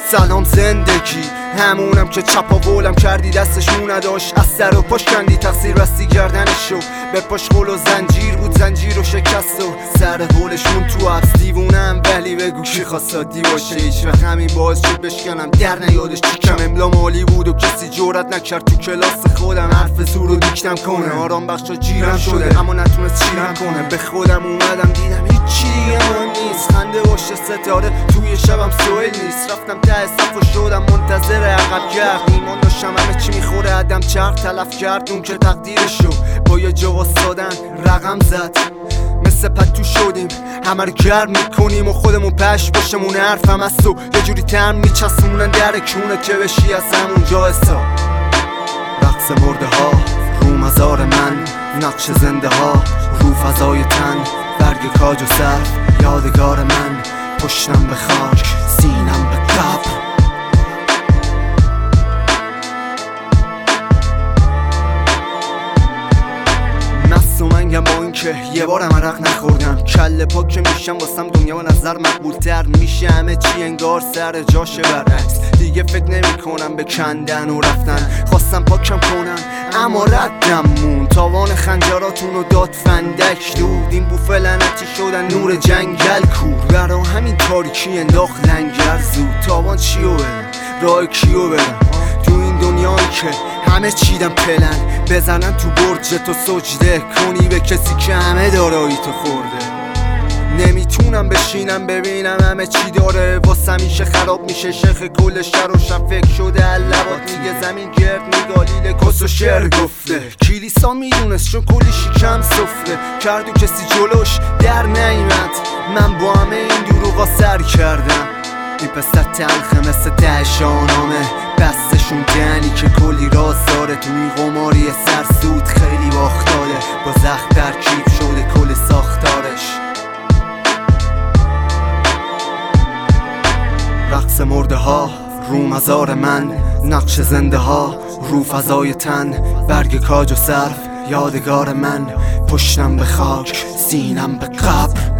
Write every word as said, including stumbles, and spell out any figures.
سلام زندگی، همونم که چپاولم کردی دستشون نداشت، از سر و پاش کندی تقصیر بستی گردنشو. به پاش قول و زنجیر بود، زنجیر و شکست و سر قولشون تو حبس. دیوونم ولی بگو کی خواست عادی باشه، هیچ وقت همین باعث شد بشکنم در نیادش چیکم. املا مالی بود و کسی جرأت نکرد تو کلاس خودم حرف زور رو دیکتم کنه. آرام بخشا جیرم شده اما نتونست چیرم کنه. به خودم اومدم دیدم هیچی دیگه مهم نیست، خنده باشه ستاره توی شبم سوئل نیست. رفتم ته صف و شدم منتظر عقب گرد، ایمان داشتم همه چی میخوره عدم چرخ تلف کرد اون که تقدیرشو با یه جواز سادن رقم زد. مثل پتو شدیم همه رو گرم میکنیم و خودمون پش باشمون حرفم هست و یه جوری ترم میچسمونن در کونه که بشی از همون جا حساب. رقص مرده ها رو مزار من، نقش زنده ها رو فضای تن، برگ کاج و صرف یادگار من، پشتم به خاک سینم به قبر. و منگم با این که یه بارم عرق نخوردم، کله پاک که میشم واسم دنیا و نظر مقبول تر میشه، همه چی انگار سر جاشه برعکس. دیگه فکر نمی کنم به کندن و رفتن، خواستم پاکم کنم اما ردم مون. تاوان خنجراتون رو داد فندک دود، این بوفه لعنتی شدن نور جنگل کور. برا همین تاریکی انداخت لنگر زود، تاوان چیو برم راه کیو برم تو این دنیایی که همه چیدم پلن. بزنن تو برج تو سجده کنی به کسی که همه دارایی تو خورده. نمیتونم بشینم ببینم همه چی داره، واسه میشه خراب میشه شیخ کل شر و شب فکر شده علبات میگه زمین گرد میگالیل کس و شعر گفته. کلیسا میدونست چون کلی شیکم سفره کردو کسی جلوش در نیمد. من با همه این دروغا سر کردم، این پسر تلخه مثل ته شاهنامه، بستشون دنی که کلی راز داره. تو این قماری سرسود خیلی باخت داده، با زخم ترکیب شده کل ساختارش. رقص مرده ها رو مزار من، نقش زنده ها رو فضای تن، برگ کاج و صرف یادگار من، پشتم به خاک سینم به قبر.